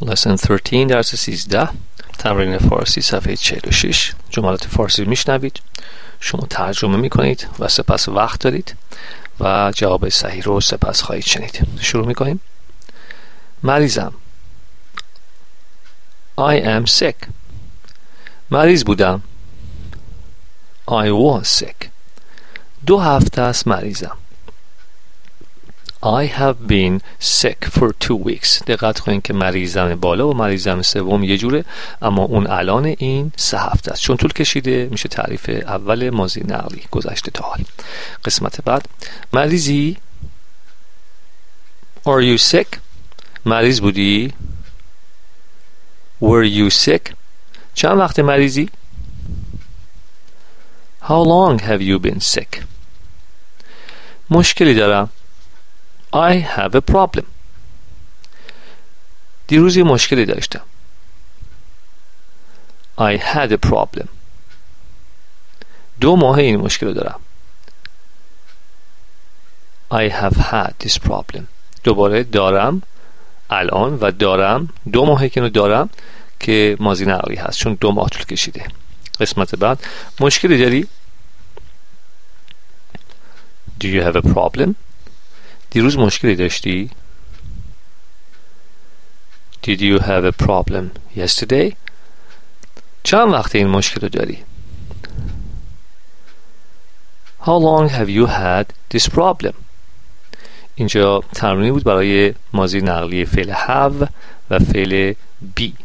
Lesson 13 درس 13 تمرین فارسی صفحه 46 جملات فارسی میشنوید، شما ترجمه میکنید و سپس وقت دارید و جواب صحیح رو سپس خواهید شنید. شروع میکنیم. مریضم. I am sick. مریض بودم. I was sick. 2 هفته است مریضم. I have been sick for 2 weeks. دقت کنید که مریضم بالا و مریضم سوم یه جوره، اما اون الان این 3 هفته است. چون طول کشیده میشه تعریف اول ماضی نقلی، گذشته تا حال. قسمت بعد. مریضی؟ Are you sick؟ مریض بودی؟ Were you sick؟ چند وقت مریضی؟ How long have you been sick؟ مشکلی دارم. I have a problem. دیروز یه مشکلی داشتم. I had a problem. 2 ماه این مشکل رو دارم. I have had this problem. دوباره دارم الان و دارم 2 ماهی که دارم که ماضی نقلی هست چون 2 ماه طول کشیده. قسمت بعد. مشکلی داری؟ Do you have a problem؟ دیروز مشکلی داشتی؟ Did you have a problem yesterday؟ چند وقت این مشکل رو داری؟ How long have you had this problem؟ اینجا تمرینی بود برای ماضی نقلی فعل have و فعل be.